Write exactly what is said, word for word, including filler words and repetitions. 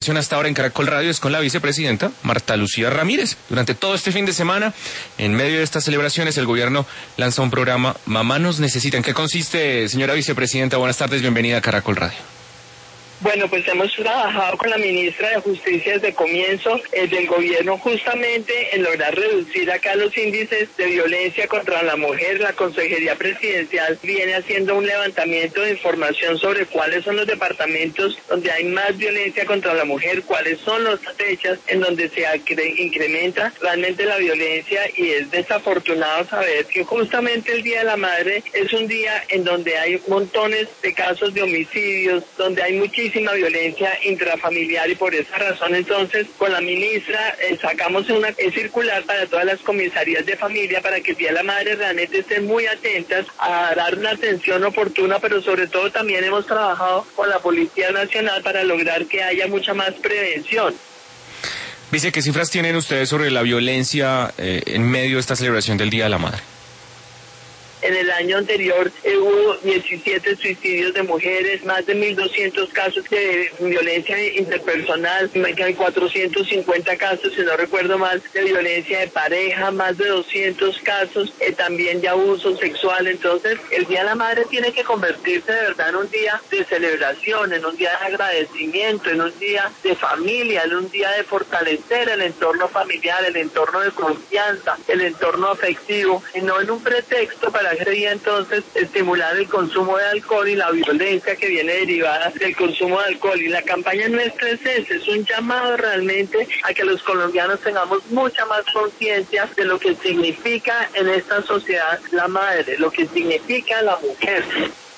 Hasta ahora en Caracol Radio es con la vicepresidenta Marta Lucía Ramírez. Durante todo este fin de semana, en medio de estas celebraciones, el gobierno lanza un programa Mamá nos necesita. ¿En qué consiste, señora vicepresidenta? Buenas tardes, bienvenida a Caracol Radio. Bueno, pues hemos trabajado con la ministra de Justicia desde comienzo eh, del gobierno justamente en lograr reducir acá los índices de violencia contra la mujer. La Consejería Presidencial viene haciendo un levantamiento de información sobre cuáles son los departamentos donde hay más violencia contra la mujer, cuáles son las fechas en donde se incrementa realmente la violencia, y es desafortunado saber que justamente el Día de la Madre es un día en donde hay montones de casos de homicidios, donde hay muchísimas violencia intrafamiliar, y por esa razón entonces con la ministra eh, sacamos una eh, circular para todas las comisarías de familia para que el Día de la Madre realmente estén muy atentas a dar una atención oportuna, pero sobre todo también hemos trabajado con la Policía Nacional para lograr que haya mucha más prevención. Dice, ¿qué cifras tienen ustedes sobre la violencia eh, en medio de esta celebración del Día de la Madre? En el año anterior eh, hubo diecisiete suicidios de mujeres, más de mil doscientos casos de violencia interpersonal, hay cuatrocientos cincuenta casos, si no recuerdo mal, de violencia de pareja, más de doscientos casos eh, también de abuso sexual. Entonces, el Día de la Madre tiene que convertirse de verdad en un día de celebración, en un día de agradecimiento, en un día de familia, en un día de fortalecer el entorno familiar, el entorno de confianza, el entorno afectivo, y no en un pretexto para quería entonces estimular el consumo de alcohol y la violencia que viene derivada del consumo de alcohol. Y la campaña nuestra es ese, es un llamado realmente a que los colombianos tengamos mucha más conciencia de lo que significa en esta sociedad la madre, lo que significa la mujer.